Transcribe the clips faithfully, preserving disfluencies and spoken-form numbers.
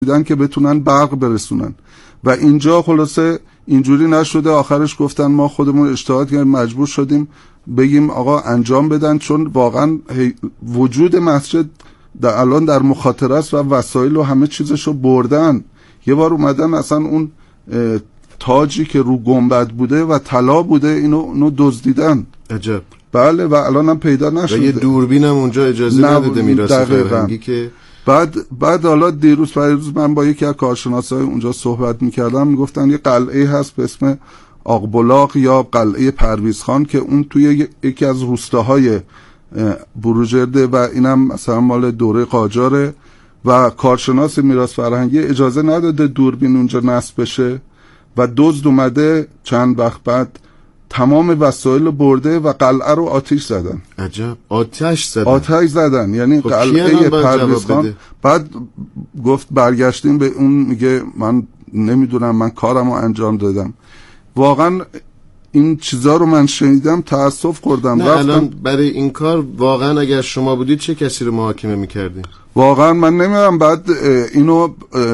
دیدن که بتونن برق برسونن و اینجا خلاصه اینجوری نشده. آخرش گفتن ما خودمون اجتهاد کردیم، مجبور شدیم بگیم آقا انجام بدن، چون واقعا وجود مسجد در الان در مخاطره است و وسایل و همه چیزشو بردن. یه بار اومدن اصلا اون تاجی که رو گنبد بوده و طلا بوده اینو اونو دزدیدن. عجب. بله و الان هم پیدا نشده. و یه دوربین هم اونجا اجازه نداده میراث فرهنگی که بعد بعد حالا دیروز پیروز من با یکی از کارشناسای اونجا صحبت میکردم، میگفتن یه قلعه هست به اسم آقبلاق یا قلعه پرویز خان که اون توی یکی از روستاهای بروجرده و اینم مثلا مال دوره قاجاره و کارشناس میراث فرهنگی اجازه نداده دوربین اونجا نصب بشه و دزد اومده چند وقت بعد تمام وسایل برده و قلعه رو آتش زدن. عجب. آتش زدن آتش زدن یعنی خب قلعه پرویز خان. بعد گفت برگشتیم به اون، میگه من نمیدونم من کارمو انجام دادم. واقعا این چیزا رو من شنیدم تأسف خوردم. نه الان برای این کار واقعا اگر شما بودید چه کسی رو محاکمه میکردید؟ واقعا من نمیدونم. بعد اینو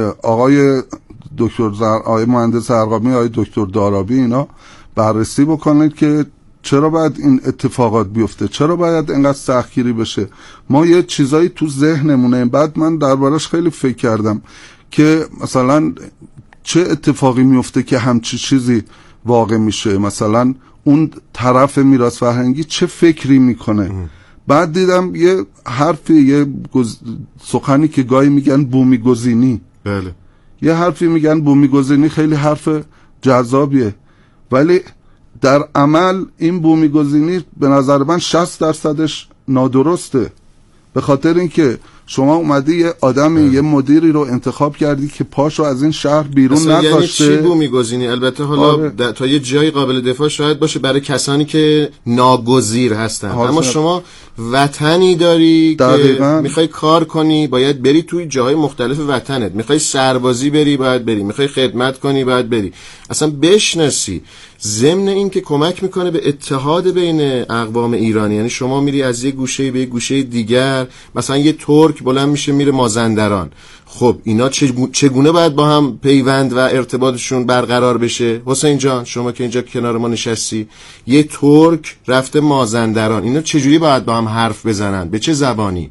آقای دکتر زر... آقای مهندس زرقامی، آقای دکتر دارابی اینا بررسی بکنید که چرا باید این اتفاقات بیفته، چرا باید اینقدر سختگیری بشه. ما یه چیزایی تو ذهنمونه. بعد من دربارش خیلی فکر کردم که مثلا چه اتفاقی میفته که همچی چیزی واقع میشه، مثلا اون طرف میراث فرهنگی چه فکری میکنه. ام. بعد دیدم یه حرفی، یه گز... سخنی که گاهی میگن بومی گزینی. بله. یه حرفی میگن بومی گزینی، خیلی حرف جذابیه، ولی در عمل این بومی گزینی به نظر من شصت درصدش نادرسته. به خاطر اینکه شما اومدی یه آدمی یه مدیری رو انتخاب کردی که پاشو از این شهر بیرون نذاشته. یعنی چی بومی گزینی؟ البته حالا آره. تا یه جایی قابل دفاع شاید باشه برای کسانی که ناگزیر هستن، اما شما وطنی داری دقیقا. که میخوای کار کنی باید بری توی جاهای مختلف وطنت، میخوای سربازی بری باید بری، میخوای خدمت کنی باید بری، اصلا بشناسی. ضمن این که کمک میکنه به اتحاد بین اقوام ایرانی. یعنی شما میری از یه گوشه به یه گوشه دیگر، مثلا یه ترک بلند میشه میره مازندران، خب اینا چگونه باید با هم پیوند و ارتباطشون برقرار بشه؟ حسین جان شما که اینجا کنار ما نشستی، یه ترک رفته مازندران، اینا چجوری باید با هم حرف بزنن؟ به چه زبانی؟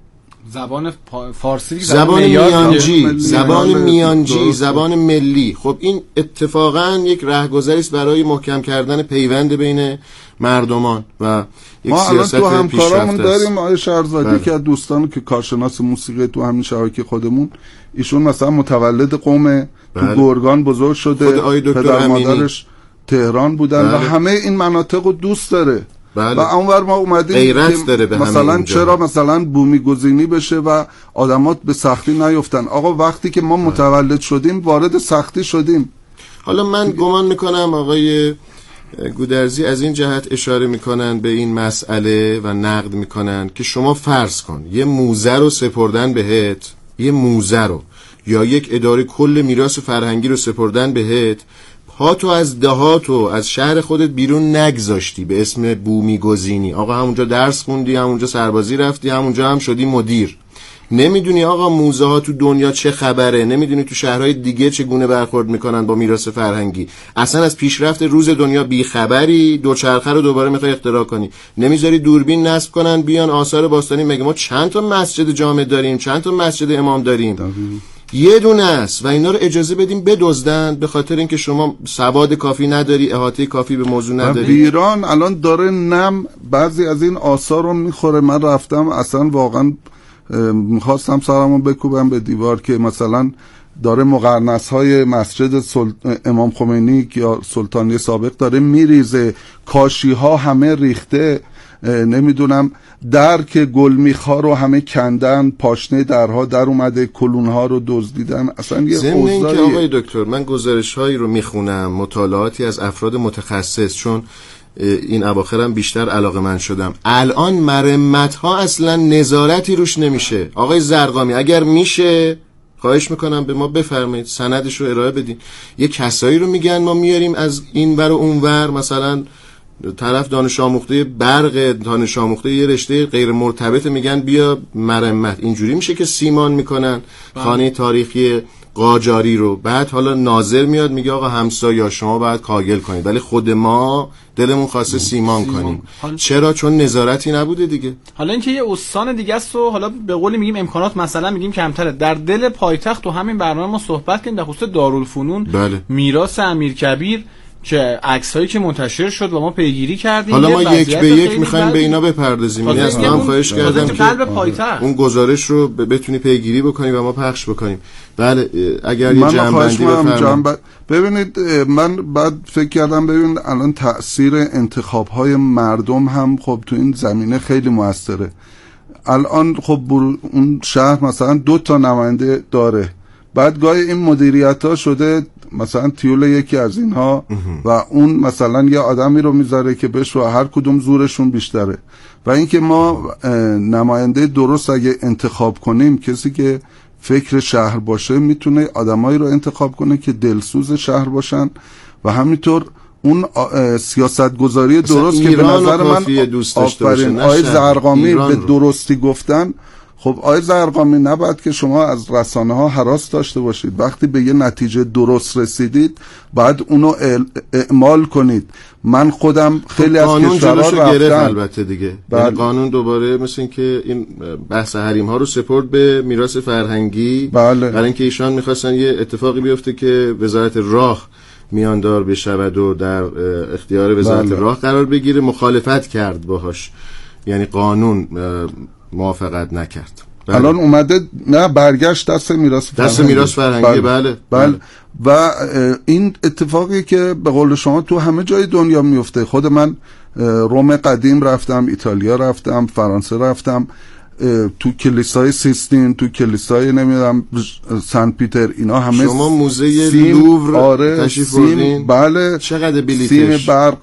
زبان فارسی، زبان میانجی، زبان میانجی، زبان ملی. خب این اتفاقا یک راهگذری است برای محکم کردن پیوند بین مردمان و یک ما سیاست الان تو همکارامون داریم آقای شهرزادی که از دوستان که کارشناس موسیقی تو همین شبکه خودمون، ایشون مثلا متولد قوم تو گرگان بزرگ شده، پدر مادرش تهران بودن بله. و همه این مناطق رو دوست داره. بله. و اونور ما اومدیم که مثلا چرا مثلا بومی گزینی بشه و آدمات به سختی نیفتن. آقا وقتی که ما متولد شدیم وارد سختی شدیم. حالا من گمان میکنم آقای گودرزی از این جهت اشاره میکنن به این مسئله و نقد میکنن که شما فرض کن یه موزه رو سپردن بهت، یه موزه رو یا یک اداره کل میراث فرهنگی رو سپردن بهت، ها تو از دهات و از شهر خودت بیرون نگذاشتی به اسم بومی گزینی. آقا همونجا درس خوندی، همونجا سربازی رفتی، همونجا هم شدی مدیر. نمیدونی آقا موزه ها تو دنیا چه خبره، نمیدونی تو شهرهای دیگه چگونه برخورد میکنن با میراث فرهنگی، اصلا از پیشرفت روز دنیا بی خبری، دوچرخه رو دوباره میخوای اختراع کنی، نمیذاری دوربین نصب کنن بیان آثار باستانی. مگه ما چند تا مسجد جامع داریم، چند تا مسجد امام داریم؟ داریم. یه دونه است و اینا رو اجازه بدیم بدزدن به خاطر اینکه شما سواد کافی نداری، احاطه کافی به موضوع نداری. ایران الان داره نم بعضی از این آثار رو میخوره. من رفتم اصلا واقعا میخواستم سرمو بکوبم به دیوار که مثلا داره مقرنس های مسجد سل... امام خمینی یا سلطانی سابق داره میریزه، کاشی ها همه ریخته، نمیدونم در که گل میخا رو همه کندن، پاشنه درها در اومده، کلون ها رو دزدیدن. اصلا یه ضمن این که آقای دکتر من گزارش هایی رو میخونم، مطالعاتی از افراد متخصص، چون این اواخرم بیشتر علاقه من شدم، الان مرمت ها اصلا نظارتی روش نمیشه. آقای زرقامی اگر میشه خواهش میکنم به ما بفرمایید سندش رو ارائه بدین. یه کسایی رو میگن ما میاریم از این ور و اون ور، مثلا طرف دانش آموخته برق، دانش آموخته یه رشته غیر مرتبط، میگن بیا مرمت. اینجوری میشه که سیمان میکنن خانه تاریخی قاجاری رو. بعد حالا ناظر میاد میگه آقا همسایه‌ها شما باید کاگل کنید، ولی خود ما دلمون خواسته سیمان, سیمان. کنیم. حال... چرا؟ چون نظارتی نبوده دیگه. حالا اینکه یه استان دیگه است و حالا به قولی میگیم امکانات مثلا میگیم کمتره. در دل پایتخت تو همین برنامه ما صحبت کردیم در خصوص دارالفنون، بله. میراث امیرکبیر که عکسایی که منتشر شد و ما پیگیری کردیم. حالا ما یک به یک میخوایم به اینا بپردازیم. یعنی از هم خواهش کردم که اون گزارش رو بتونی پیگیری بکنی و ما پخش بکنیم. بله اگر یه جنبندی بفرمایید. ببینید من بعد فکر کردم ببینید الان تأثیر انتخاب‌های مردم هم خب تو این زمینه خیلی موثره. الان خب اون شهر مثلا دو تا نماینده داره، بعد گاهی این مدیریت‌ها شده مثلا تیول یکی از اینها و اون مثلا یه آدمی رو میذاره که بهش و هر کدوم زورشون بیشتره. و اینکه ما نماینده درست اگه انتخاب کنیم، کسی که فکر شهر باشه میتونه آدمایی رو انتخاب کنه که دلسوز شهر باشن و همینطور اون سیاستگذاری درست که به نظر من آفرین آقای زرقامی به درستی گفتن. خب آقای زرقامی نباید که شما از رسانه ها هراس داشته باشید، وقتی به یه نتیجه درست رسیدید بعد اونو اعمال کنید. من خودم خیلی از کشورها رفتم البته دیگه یعنی قانون دوباره مثل این که این بحث حریم ها رو سپرد به میراث فرهنگی، بله. برای اینکه ایشان میخواستن یه اتفاقی بیفته که وزارت راه میاندار بشود و در اختیار وزارت بله. راه قرار بگیره، مخالفت کرد باهاش، یعنی قانون موافقت نکرد. بله. الان اومده نه برگشت دست میراث فرهنگی، دست میراث فرهنگی بله. بله. بله. بله. و این اتفاقی که به قول شما تو همه جای دنیا میفته. خود من روم قدیم رفتم، ایتالیا رفتم، فرانسه رفتم، تو کلیسای سیستین، تو کلیسای نمیدونم سن پیتر، اینا همه شما موزه لوور آره تشریف بردین؟ بله. چقدر بلیتش؟ سیم برق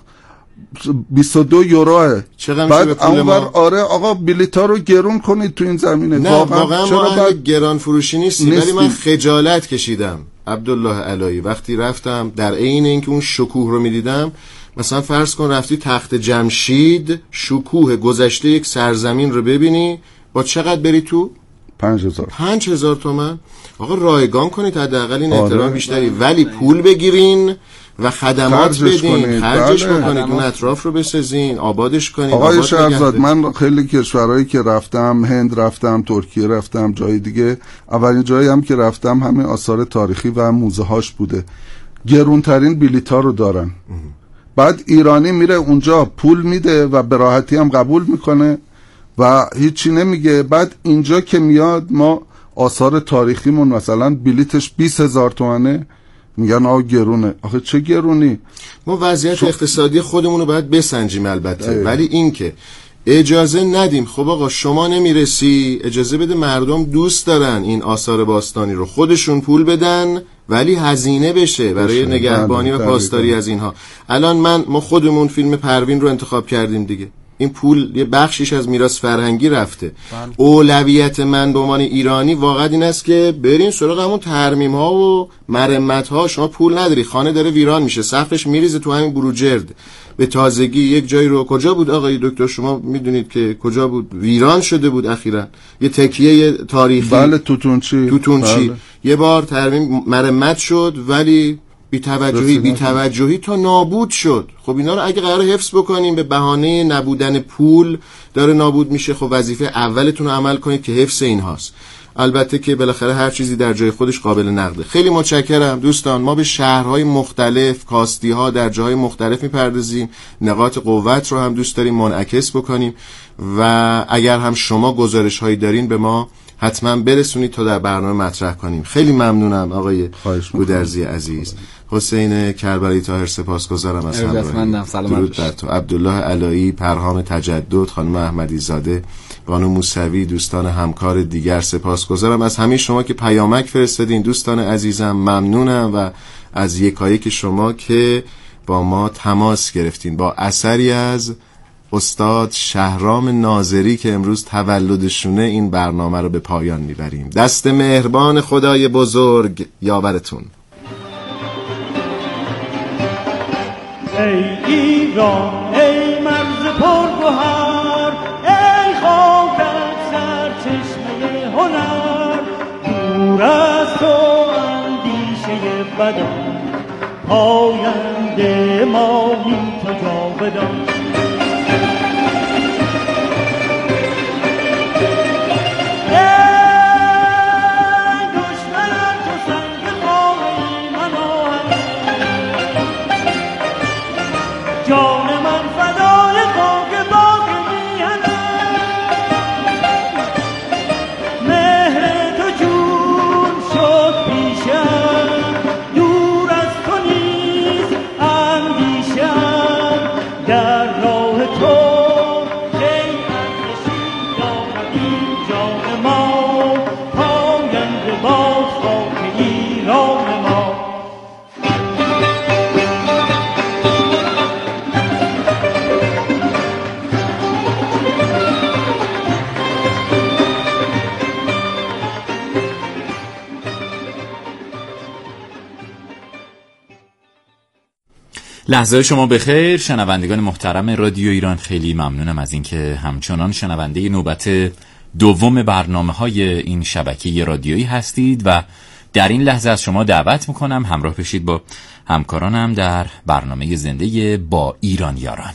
بیست و دو یوروه. بعد اونور آره آقا بلیطا رو گرون کنید تو این زمینه. نه واقعا چرا باید گران فروشی نیستی، ولی من خجالت کشیدم عبدالله علایی وقتی رفتم در عین اینکه اون شکوه رو میدیدم. مثلا فرض کن رفتی تخت جمشید، شکوه گذشته یک سرزمین رو ببینی، با چقدر بری تو؟ پنج هزار پنج هزار تومن. آقا رایگان کنید حداقل این احترام آره. بیشتری، ولی پول بگیرین و خدمات بدین، خرجش بله. بکنید، اون اطراف رو بسازین، آبادش کنید. آقای شهرزاد من خیلی کشورهایی که رفتم، هند رفتم، ترکیه رفتم، جای دیگه، اولین جایی هم که رفتم همه آثار تاریخی و موزه هاش بوده. گرونترین بلیطا رو دارن. بعد ایرانی میره اونجا پول میده و به راحتی هم قبول میکنه و هیچی نمیگه. بعد اینجا که میاد ما آثار تاریخیمون مثلا بلیتش بیست هزار تومنه، میگن آقا گرونه. آخه چه گرونی؟ ما وضعیت شو... اقتصادی خودمون رو باید بسنجیم البته ای. ولی این که اجازه ندیم، خب آقا شما نمیرسی، اجازه بده مردم دوست دارن این آثار باستانی رو، خودشون پول بدن ولی هزینه بشه برای نگهبانی و پاسداری از اینها. الان من ما خودمون فیلم پروین رو انتخاب کردیم دیگه، این پول یه بخشیش از میراث فرهنگی رفته. اولویت من به عنوان ایرانی واقعا این است که برین سراغ همون ترمیم ها و مرمت ها. شما پول نداری، خانه داره ویران میشه، سقفش میریزه تو همین بروجرد. به تازگی یک جایی رو، کجا بود آقای دکتر شما میدونید که کجا بود، ویران شده بود اخیراً، یه تکیه تاریخی. بله توتونچی توتونچی بله. یه بار ترمیم مرمت شد ولی بی توجهی بی توجهی تا نابود شد. خب اینا رو اگه قرار حفظ بکنیم به بهانه نبودن پول داره نابود میشه، خب وظیفه اولتون رو عمل کنید که حفظ این هاست. البته که بالاخره هر چیزی در جای خودش قابل نقده. خیلی متشکرم دوستان. ما به شهرهای مختلف، کاستی ها در جاهای مختلف میپردازیم، نقاط قوت رو هم دوست داریم منعکس بکنیم و اگر هم شما گزارش هایی دارین به ما حتما برسونید تا در برنامه مطرح کنیم. خیلی ممنونم آقای گودرزی عزیز. حسین کربلایی طاهر سپاسگزارم از همراهی. درود بر تو. عبدالله علایی، پرهام تجدد، خانم احمدی زاده، بانو موسوی، دوستان همکار دیگر سپاسگزارم از همه شما که پیامک فرستادین. دوستان عزیزم ممنونم و از یکایک شما که با ما تماس گرفتین. با اثری از استاد شهرام ناظری که امروز تولدشونه این برنامه رو به پایان میبریم. دست مهربان خدای بزرگ یاورتون. ای ایران ای گوهر ای خاکت سرچشمه هنر دور از تو اندیشه بدان پاینده ماهی تو جاودان لحظه شما بخیر شنوندگان محترم رادیو ایران. خیلی ممنونم از اینکه همچنان شنونده نوبت دوم برنامه‌های این شبکه رادیویی هستید و در این لحظه از شما دعوت میکنم همراه بشید با همکارانم در برنامه زنده با ایران یاران.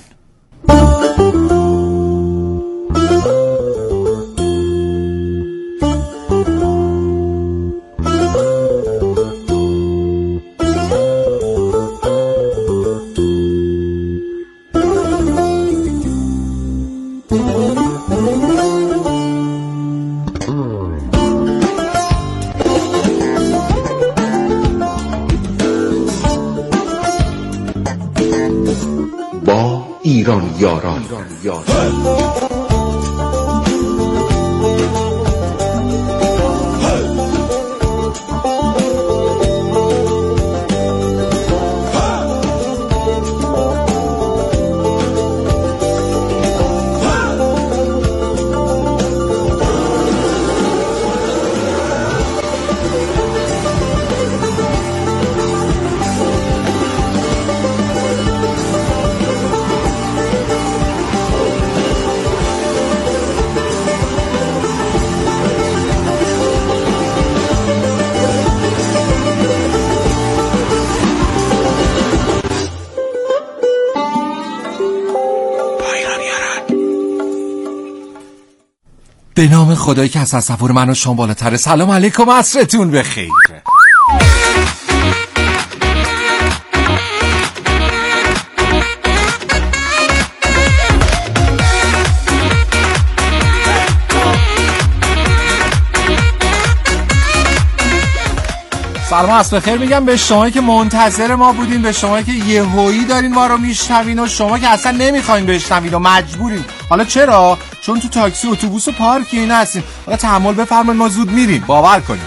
ایران یاران به نام خدایی که از تصور من و شما بالاتره. سلام علیکم، عصرتون بخیر. سلام عصر بخیر میگم به شما که منتظر ما بودین، به شما که یهویی دارین ما رو میشنوین و شما که اصلا نمیخواین بشنوین و مجبورین. حالا چرا؟ چون تو تاکسی، اتوبوس و پارک اینا هستین. حالا تحمل بفرمایید، ما زود میریم، باور کنید.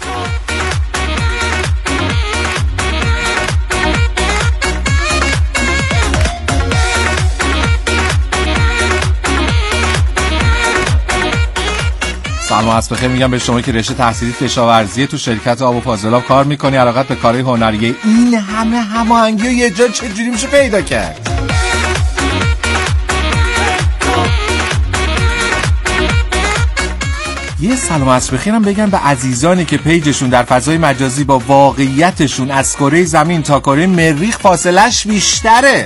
سلام عصر بخیر میگم به شما که رشته تحصیلی کشاورزی تو شرکت آب و فاضلاب کار میکنی، علاقت به کارهای هنریه. این همه هماهنگی و یه جا چجوری میشه پیدا کرد؟ یه سلام عصر بخیرم بگم به عزیزانی که پیجشون در فضای مجازی با واقعیتشون از کره زمین تا کره مریخ فاصلش بیشتره.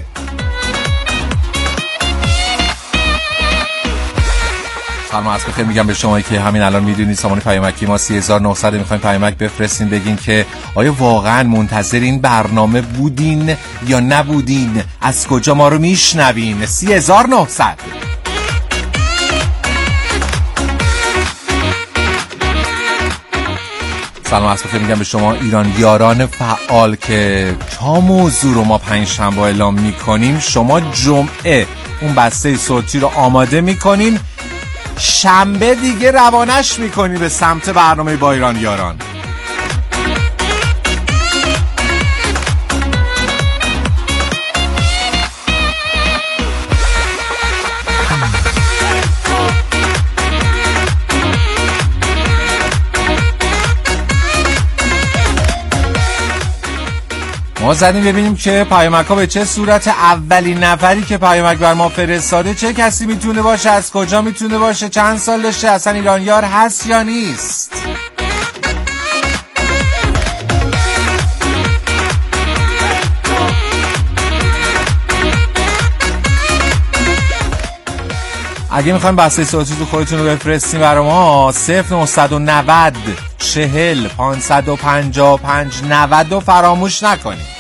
سلام عصر بخیر میگم به شما که همین الان میدونید سامان پیامکی ما سی هزار و نهصد میخوایم پیامک بفرستین بگین که آیا واقعا منتظر این برنامه بودین یا نبودین، از کجا ما رو میشنوین. سی هزار و نهصد. سلام عصر بخیر میگم به شما ایران یاران فعال که تا موضوع رو ما پنج شنبه اعلام میکنیم شما جمعه اون بسته صوتی رو آماده میکنین، شنبه دیگه روانش میکنی به سمت برنامه با ایران یاران. ما زدیم ببینیم که پیامک ها به چه صورت. اولین نفری که پیامک بر ما فرستاده چه کسی میتونه باشه، از کجا میتونه باشه، چند سال داشته، اصلا ایرانیار هست یا نیست؟ اگه میخوایم بسته صوتی تو خودتون رو بفرستیم برای ما صفر نهصد و نود چهل پانصد و پنجاه و پنج نود رو فراموش نکنید.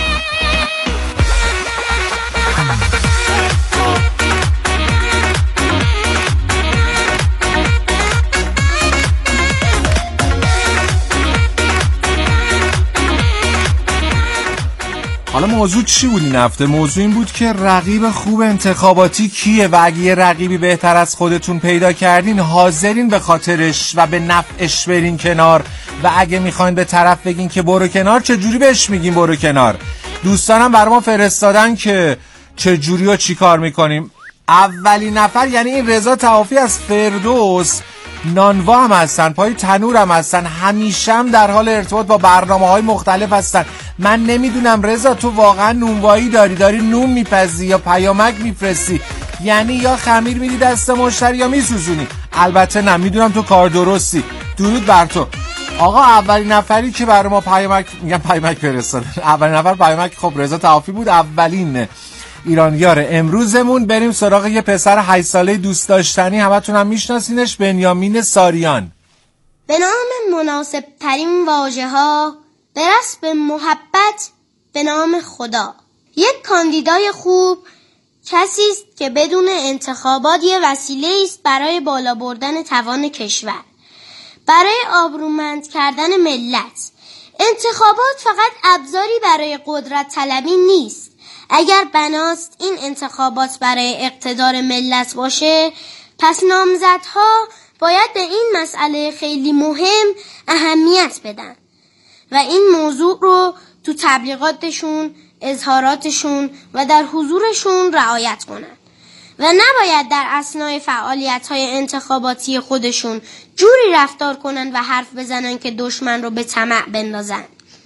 حالا موضوع چی بود این هفته؟ موضوع این بود که رقیب خوب انتخاباتی کیه و اگه یه رقیبی بهتر از خودتون پیدا کردین حاضرین به خاطرش و به نفعش برین کنار و اگه میخواین به طرف بگین که برو کنار چجوری بهش میگین برو کنار؟ دوستانم برای ما فرستادن که چجوری و چی کار میکنیم. اولین نفر یعنی این رضا توافی از فردوس، نانوا هم هستن، پای تنور هم هستن، همیشه هم در حال ارتباط با برنامه‌های مختلف هستن. من نمیدونم رضا تو واقعا نونوایی داری داری نون میپزی یا پیامک میفرستی، یعنی یا خمیر میدی دست مشتری یا میسوزونی؟ البته نه، میدونم تو کار درستی. درود بر تو. آقا اولین نفری که برای ما پیامک میگم پیامک فرستاد اولین نفر پیامک خب رضا توافی بود، اولین ایرانیار امروزمون. بریم سراغ یه پسر هشت ساله دوست داشتنی، همتون هم میشناسینش، بنیامین ساریان. به نام مناسب ترین واژه ها برس به محبت به نام خدا. یک کاندیدای خوب کسی است که بدون انتخابات یه وسیله است برای بالا بردن توان کشور، برای آبرومند کردن ملت. انتخابات فقط ابزاری برای قدرت طلبی نیست. اگر بناست این انتخابات برای اقتدار ملت باشه، پس نامزدها باید به این مسئله خیلی مهم اهمیت بدن و این موضوع رو تو تبلیغاتشون، اظهاراتشون و در حضورشون رعایت کنن و نباید در اثنای فعالیت‌های انتخاباتی خودشون جوری رفتار کنن و حرف بزنن که دشمن رو به طمع بندازن.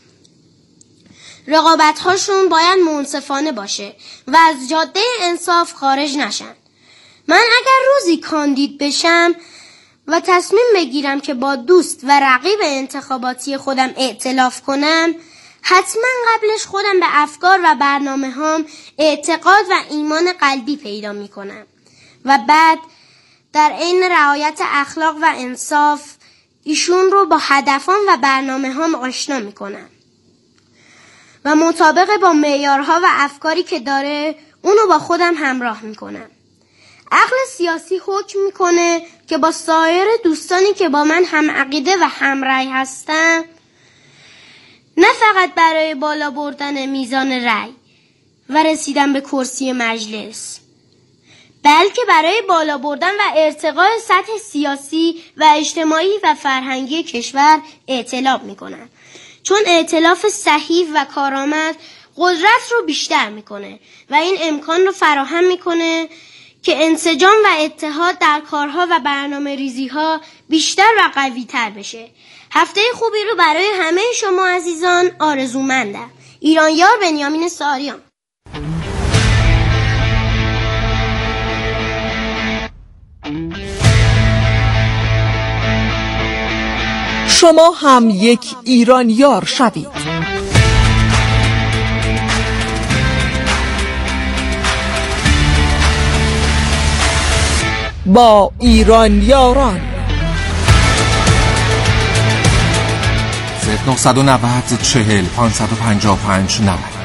رقابت‌هاشون باید منصفانه باشه و از جاده انصاف خارج نشن. من اگر روزی کاندید بشم و تصمیم بگیرم که با دوست و رقیب انتخاباتی خودم ائتلاف کنم، حتما قبلش خودم به افکار و برنامه هام اعتقاد و ایمان قلبی پیدا می کنم و بعد در عین رعایت اخلاق و انصاف ایشون رو با هدفان و برنامه هام آشنا می کنم و مطابق با معیارها و افکاری که داره اونو با خودم همراه می کنم. عقل سیاسی حکم میکنه که با سایر دوستانی که با من هم عقیده و هم رأی هستن، نه فقط برای بالا بردن میزان رأی و رسیدن به کرسی مجلس، بلکه برای بالا بردن و ارتقاء سطح سیاسی و اجتماعی و فرهنگی کشور ائتلاف میکنن، چون ائتلاف صحیح و کارآمد قدرت رو بیشتر میکنه و این امکان رو فراهم میکنه که انسجام و اتحاد در کارها و برنامه ریزی ها بیشتر و قوی تر بشه. هفته خوبی رو برای همه شما عزیزان آرزومندم. ایرانیار بنیامین ساریان. شما هم یک ایرانیار شوید. با ایرانیاران. صفر نهصد و نود چهل پانصد و پنجاه و پنج نود.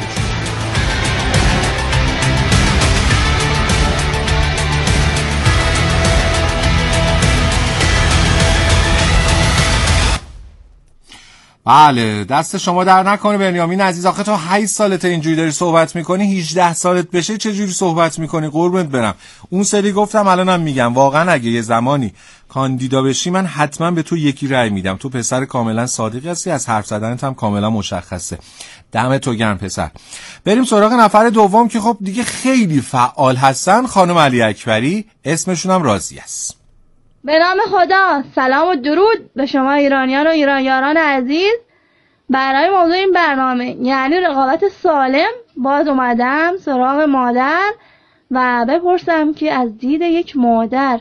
بله دست شما در نکنه بنیامین عزیز. آخه تو هشت سالت اینجوری داری صحبت میکنی، هجده سالت بشه چه جوری صحبت میکنی؟ قربونت برم. اون سری گفتم الانم میگم واقعا اگه یه زمانی کاندیدا بشی من حتما به تو یکی رأی میدم. تو پسر کاملا صادقی هستی، از حرف زدنت هم کاملا مشخصه. دمت تو گرم پسر. بریم سراغ نفر دوم که خب دیگه خیلی فعال هستن، خانم علی اکبری، اسمشون هم راضی است. به نام خدا، سلام و درود به شما ایرانیان و ایرانیاران عزیز. برای موضوع این برنامه یعنی رقابت سالم باز اومدم سراغ مادر و بپرسم که از دید یک مادر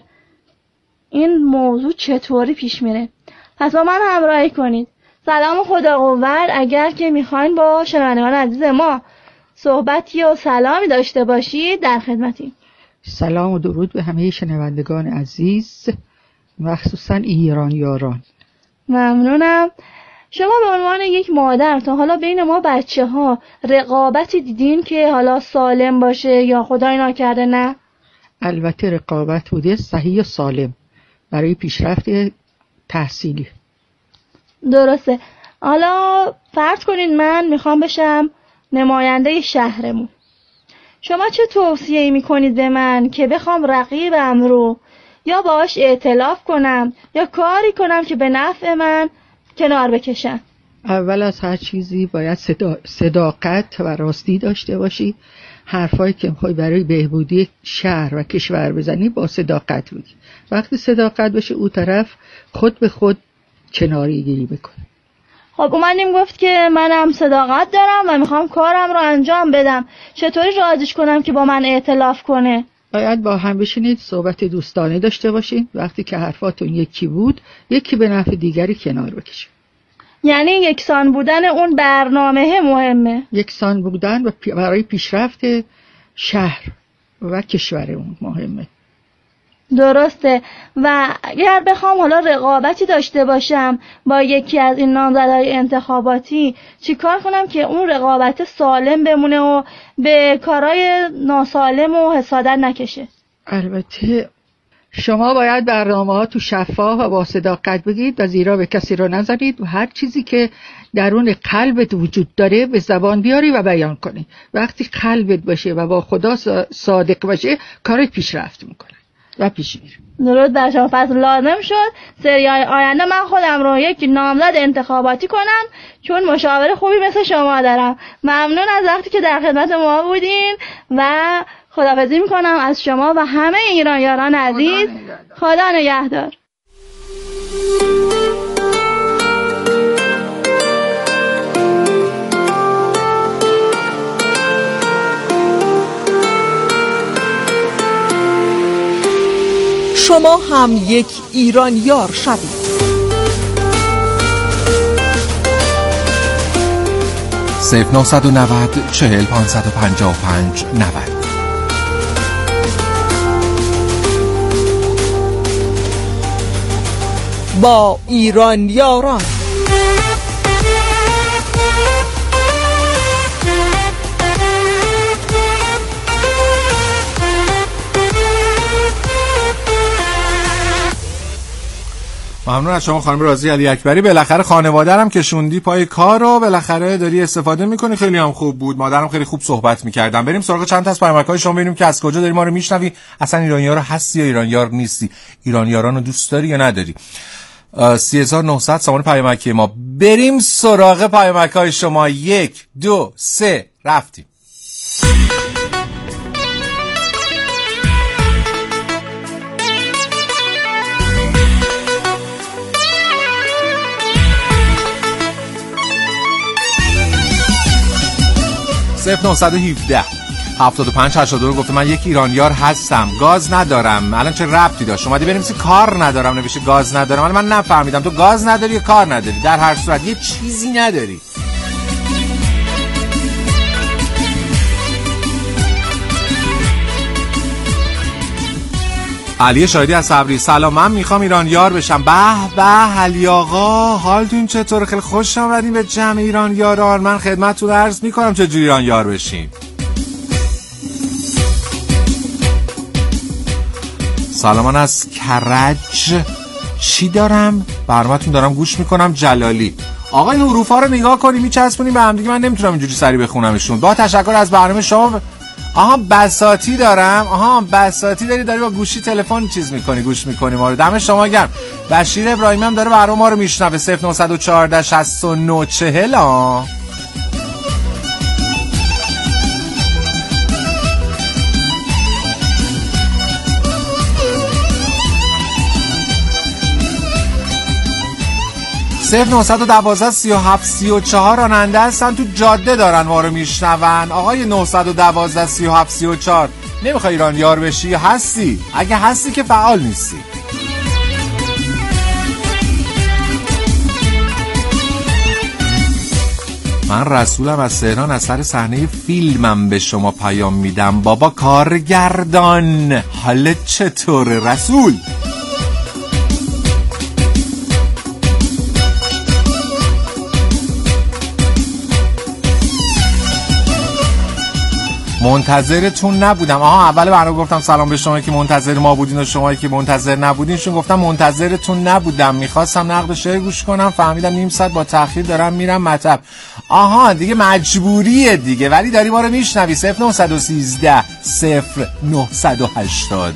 این موضوع چطوری پیش میره. پس با من همراهی کنید. سلام خدا قوت. اگر که میخواین با شنوندگان عزیز ما صحبتی و سلامی داشته باشید در خدمتیم. سلام و درود به همه شنوندگان عزیز، مخصوصا ایرانیاران. ممنونم. شما به عنوان یک مادر تا حالا بین ما بچه ها رقابتی دیدین که حالا سالم باشه یا خدای نکرده نه؟ البته رقابت بوده صحیح و سالم برای پیشرفت تحصیلی. درسته. حالا فرض کنین من میخوام بشم نماینده شهرمون. شما چه توصیه‌ای میکنید به من که بخوام رقیبم رو یا باهاش ائتلاف کنم یا کاری کنم که به نفع من کنار بکشم؟ اول از هر چیزی باید صدا... صداقت و راستی داشته باشی. حرفایی که میخوای برای بهبودی شهر و کشور بزنی با صداقت بگی. وقتی صداقت بشه اون طرف خود به خود کناری گیری بکنه. خب اومدیم گفت که منم صداقت دارم و میخوام کارم رو انجام بدم. چطوری راضیش کنم که با من ائتلاف کنه؟ باید با هم بشینید صحبت دوستانه داشته باشین. وقتی که حرفاتون یکی بود یکی به نفع دیگری کنار بکشه. یعنی یکسان بودن اون برنامه مهمه. یکسان بودن و پی... برای پیشرفت شهر و کشورمون مهمه. درسته. و اگر بخوام حالا رقابتی داشته باشم با یکی از این نامزدهای انتخاباتی چی کار کنم که اون رقابت سالم بمونه و به کارهای ناسالم و حسادت نکشه؟ البته شما باید برنامه ها تو شفاف و با صداقت بگید و زیرا به کسی رو نزنید و هر چیزی که درون قلبت وجود داره به زبان بیاری و بیان کنی. وقتی قلبت باشه و با خدا صادق باشه کارت پیشرفت میکنه و پیش میره. درود بر شما. پس لازم شد سریای آینده من خودم رو یک نامزد انتخاباتی کنم چون مشاور خوبی مثل شما دارم. ممنون از وقتی که در خدمت ما بودین و خداحافظی میکنم از شما و همه ایرانیان عزیز. خدا نگهدار. شما هم یک ایرانیار شوید. صفر نهصد و نود چهل پانصد و پنجاه و پنج نود. با ایرانیاران. ممنون از شما خانم رازی علی اکبری. بالاخره خانواده‌ام که شوندی پای کار رو بالاخره داری استفاده میکنی. خیلی هم خوب بود. مادرم خیلی خوب صحبت میکردن. بریم سراغ چند تا از پیامک‌های شما ببینیم که از کجا داری ما رو میشنوی. اصلا ایرانیار هستی یا ایرانیار نیستی؟ ایرانیاران رو دوست داری یا نداری؟ سی هزار و نهصد سامان پیامکی ما. بریم سراغ پیامک‌های شما. یک دو سه رفتیم. صفر نهصد و هفده هفتاد و پنج هشتاد و دو گفته من یک ایرانیار هستم، گاز ندارم. الان چه ربطی داشت؟ اومدی بنویسی کار ندارم نوشته گاز ندارم. الان من نفهمیدم تو گاز نداری یا کار نداری؟ در هر صورت یه چیزی نداری. علی شاهدی از صبری. سلام، من میخوام ایرانیار بشم. به به علی آقا، حالتون چطور؟ خیلی خوش آمدین به جمع ایرانیاران. من خدمتتون عرض میکنم چجوری ایرانیار بشیم. سلامان از کرج. چی دارم؟ برنامه‌تون دارم گوش میکنم. جلالی. آقا این حروفا رو نگاه کنی میچسبونی به هم دیگه، من نمیتونم اینجوری سری بخونمشون. با تشکر از برنامه شما. آها بساطی دارم. آها بساطی داری داری با گوشی تلفن چیز میکنی گوش میکنی ما رو. دم شما گرم. بشیر ابراهیمی هم داره برنامه ما رو میشنوه. صفر نهصد و چهارده شصت و نه چهل. ها صفر نهصد و دوازده سی و هفت سی و چهار راننده هستن تو جاده دارن ما رو میشنون. آقای نهصد و دوازده سی و هفت سی و چهار نمیخوای ایرانیار بشی؟ هستی؟ اگه هستی که فعال نیستی. من رسولم از تهران از سر صحنه فیلمم به شما پیام میدم. بابا کارگردان حالت چطوره رسول؟ منتظرتون نبودم. آها اول برنامه گفتم سلام به شما که منتظر ما بودین و شمایی که منتظر نبودین. چون گفتم منتظرتون نبودم، میخواستم نقد شعر گوش کنم، فهمیدم نیم ساعت با تأخیر دارم میرم مطب. آها دیگه مجبوریه دیگه، ولی داری ما رو میشنوی. صفر نهصد و سیزده صفر نهصد و هشتاد.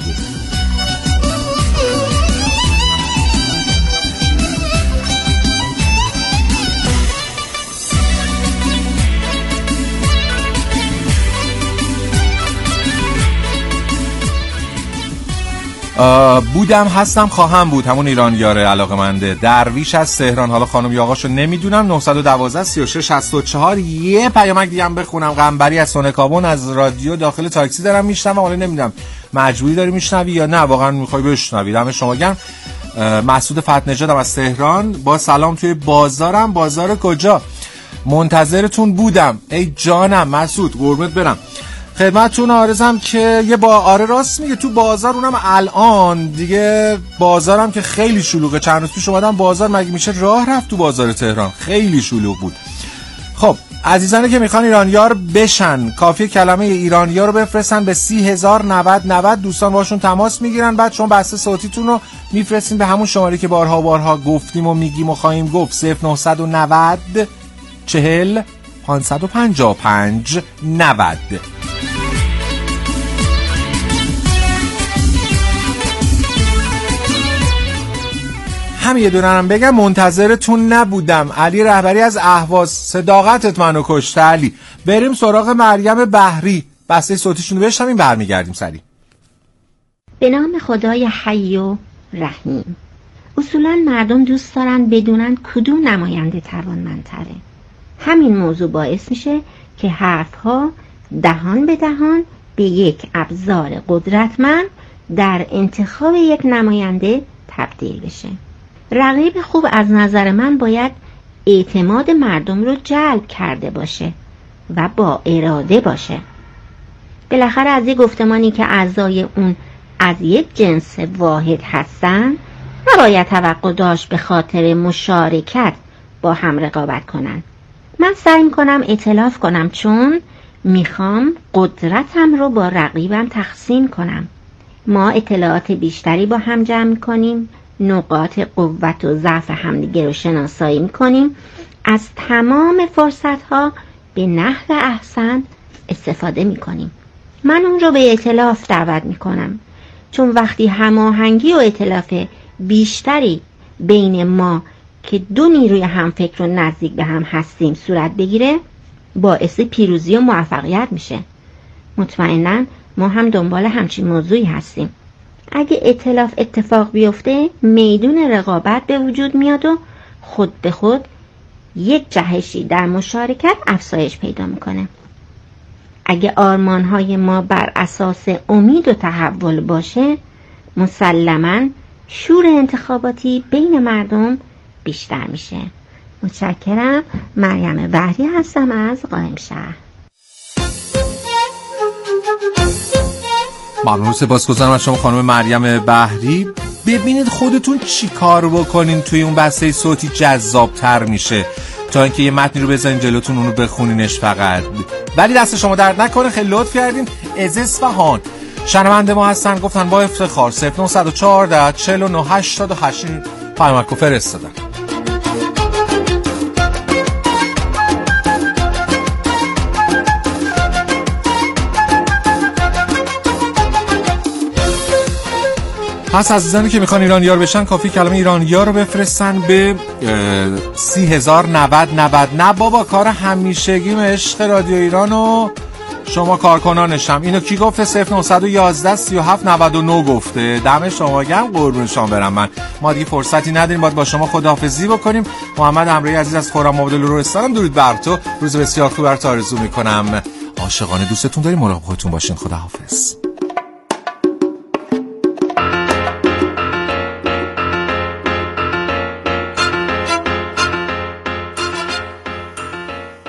بودم هستم خواهم بود، همون ایرانیاره علاقه‌منده. درویش از تهران، حالا خانم یا آقاشو نمیدونم. نهصد و دوازده سی و شش شصت و چهار. یه پیامک دیگه هم بخونم. قنبری از سونکابون از رادیو داخل تاکسی دارم میشنوم، حالا نمیدونم مجبوری داری میشنوی یا نه واقعا میخوای بشنوی. دم شما گرم. مسعود فتح‌نژادم از تهران، با سلام توی بازارم. بازار کجا؟ منتظرتون بودم. ای جانم مسعود قربونت برم. خدمتتون عارضم که یه با آره راست میگه، تو بازار اونم الان دیگه بازارم که خیلی شلوغه. چند روز پیش اومدم بازار، مگه میشه راه رفت تو بازار تهران، خیلی شلوغ بود. خب عزیزانی که میخوان ایرانیار بشن، کافیه کلمه ایرانیار رو بفرستن به سی هزار نود نود. دوستان باشون تماس میگیرن، بعد شما بسته صوتیتون رو میفرستین به همون شماره که بارها بارها گفتیم و میگیم و خواهیم گفت. صفر نهصد و نود چهل پانصد و پنجاه و پنج نود. همین یه دونم بگم منتظرتون نبودم. علی رهبری از اهواز، صداقتت منو کشته علی. بریم سراغ مریم بحری، بسته صوتیشون رو بشنویم برمیگردیم سریع. به نام خدای حی و رحیم. اصولا مردم دوست دارن بدونن کدوم نماینده توانمندتره. همین موضوع باعث میشه که حرفها دهان به دهان به یک ابزار قدرتمند در انتخاب یک نماینده تبدیل بشه. رقیب خوب از نظر من باید اعتماد مردم رو جلب کرده باشه و با اراده باشه. بالاخره از یک گفتمانی که اعضای اون از یک جنس واحد هستن نباید توقع داشت به خاطر مشارکت با هم رقابت کنن. من سعی میکنم ائتلاف کنم، چون میخوام قدرتم رو با رقیبم تقسیم کنم. ما اطلاعات بیشتری با هم جمع میکنیم، نقاط قوت و ضعف همدیگه رو شناسایی میکنیم، از تمام فرصتها به نحو احسن استفاده میکنیم. من اون رو به ائتلاف دعوت میکنم، چون وقتی هماهنگی و ائتلاف بیشتری بین ما که دو نیروی همفکر و نزدیک به هم هستیم صورت بگیره، باعث پیروزی و موفقیت میشه. مطمئناً ما هم دنبال همچین موضوعی هستیم. اگه ائتلاف اتفاق بیفته، میدون رقابت به وجود میاد و خود به خود یک جهشی در مشارکت افزایش پیدا میکنه. اگه آرمانهای ما بر اساس امید و تحول باشه، مسلماً شور انتخاباتی بین مردم بیشتر میشه. متشکرم. مریم بحری هستم از قائمشهر. ممنون، سپاسگزارم از شما خانم مریم بحری. ببینید خودتون چی کار بکنین توی اون بسته صوتی جذابتر میشه تا اینکه یه متنی رو بزنین جلوتون اونو بخونینش فقط. ولی دست شما درد نکنه، خیلی لطف کردین. از اصفهان شنونده ما هستن، گفتن با افتخار صفر نهصد و چهارده چهل و نه هشتاد و هشت پیامک فرستادن. پس عزیزانی که میخوان ایرانیار بشن، کافی کلمه ایرانیار رو بفرستن به سی هزار نود نود. نه بابا، کار همیشگیم عشق رادیو ایران و شما کارکنانشم. اینو کی گفته؟ صفر نهصد و یازده سی و هفت نود و نه گفته. دم شما گرم، قربون شما برم. من ما دیگه فرصتی نداریم، باید با شما خداحافظی بکنیم. محمد همراهی عزیز از خرم مبادله لرستان، درود بر تو، روز بسیار خوب برات آرزو میکنم. عاشقانه دوستتون داریم، مراقب خودتون باشین. خداحافظ.